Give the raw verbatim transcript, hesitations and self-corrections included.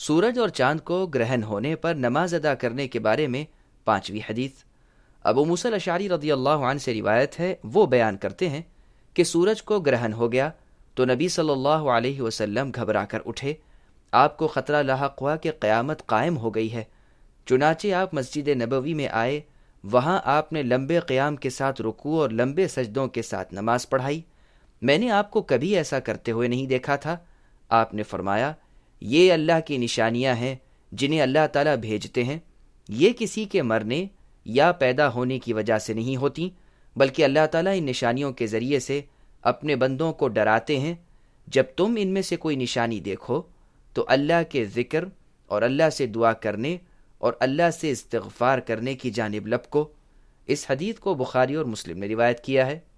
सूरज और चांद को ग्रहण होने पर नमाज अदा करने के बारे में पांचवी हदीस। अबू मूसा अल-अशअरी रदियल्लाहु अन्हु से रिवायत है, वो बयान करते हैं कि सूरज को ग्रहण हो गया तो नबी सल्लल्लाहु अलैहि वसल्लम घबरा कर उठे। आपको खतरा लाहक हुआ कि क़यामत कायम हो गई है। चुनाचे आप मस्जिद नबवी में आए। वहां आपने लंबे क़याम के साथ रुकू और लंबे सजदों के साथ नमाज पढ़ाई। मैंने आपको कभी ऐसा करते हुए नहीं देखा था। आपने फरमाया, ये अल्लाह की निशानियां हैं जिन्हें अल्लाह ताला भेजते हैं। ये किसी के मरने या पैदा होने की वजह से नहीं होती, बल्कि अल्लाह ताला इन निशानियों के ज़रिए से अपने बंदों को डराते हैं। जब तुम इनमें से कोई निशानी देखो तो अल्लाह के ज़िक्र और अल्लाह से दुआ करने और अल्लाह से इस्तिग़फ़ार करने की जानिब लपको। इस हदीस को बुखारी और मुस्लिम ने रिवायत किया है।